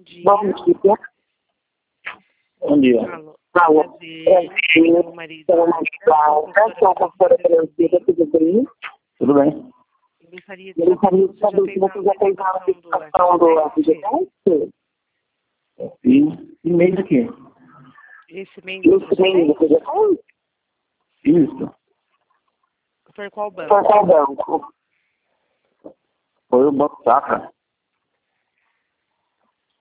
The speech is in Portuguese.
dia. Bom dia. Bom dia. Alô. Alô. Meu marido. Sou a professora Francisca, tudo bem? Tudo bem? Gostaria Eu gostaria de saber se você já fez a aplicação do FGTS. E mês aqui? Esse mês Esse mês você já fez? Isso. Foi qual banco? Por qual banco? Foi o Banco Safra.